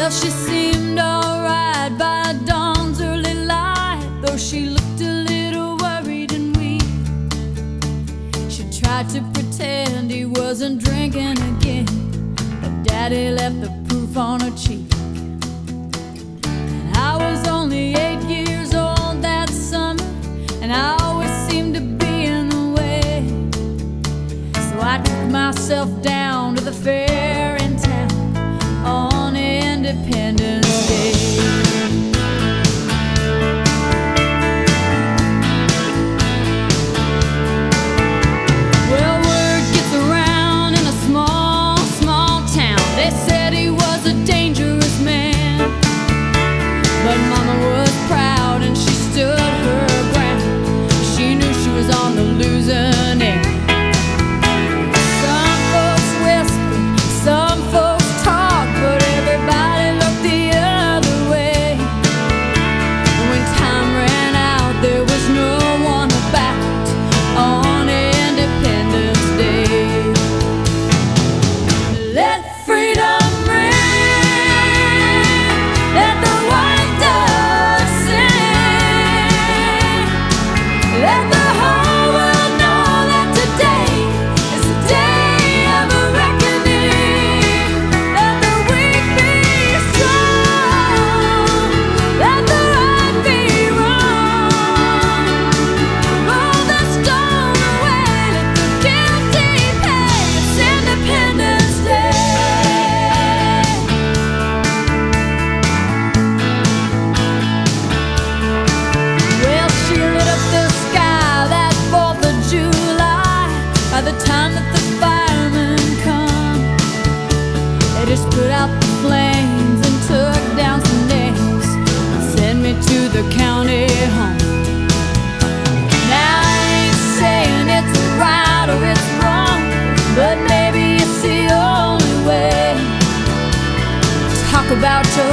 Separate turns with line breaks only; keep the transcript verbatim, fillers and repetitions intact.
Well, she seemed alright by dawn's early light, though she looked a little worried and weak. She tried to pretend he wasn't drinking again, but Daddy left the proof on her cheek. And I was only eight years old that summer, and I always seemed to be in the way. So I took myself down to the fair in town on Independence Day. Well, word gets around in a small, small town. They said he was a dangerous man, but Mama was proud and she stood her ground. She knew she was on the losing end. Some folks whispered, some folks talked, but everybody looked the other way. And when time ran out, there was no one about on Independence Day. Let freedom ring, let the white dove sing, let the whole world know that today is the day of a reckoning. Let the weak be strong, let the right be wrong. Roll the stone away, let the guilty pay. It's Independence Day. Well, she lit up the sky that fourth of July. By the time that the firemen come, they just put out the flames and took down some names and sent me to the county home. Now I ain't saying it's right or it's wrong, but maybe it's the only way. Talk about your